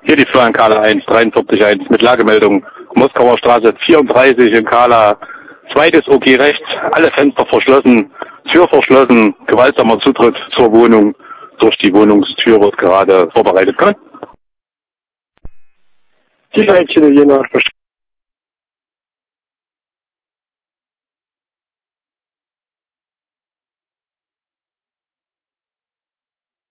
Hier die Florian Kala 1, 43.1 mit Lagemeldung. Moskauer Straße 34 in Kala. Zweites OG rechts, alle Fenster verschlossen, Tür verschlossen, gewaltsamer Zutritt zur Wohnung. Durch die Wohnungstür wird gerade vorbereitet. Komm. Die Leitchen, je nach